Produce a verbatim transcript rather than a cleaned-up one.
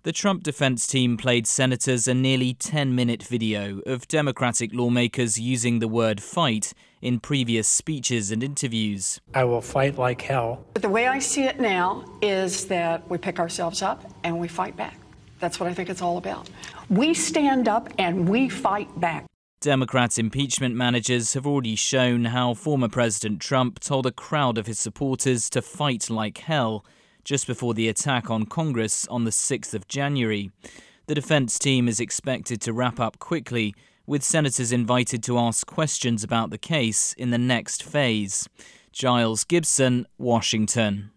The Trump defense team played senators a nearly ten-minute video of Democratic lawmakers using the word fight in previous speeches and interviews. I will fight like hell. But the way I see it now is that we pick ourselves up and we fight back. That's what I think it's all about. We stand up and we fight back. Democrat impeachment managers have already shown how former President Trump told a crowd of his supporters to fight like hell just before the attack on Congress on the sixth of January. The defense team is expected to wrap up quickly, with senators invited to ask questions about the case in the next phase. Giles Gibson, Washington.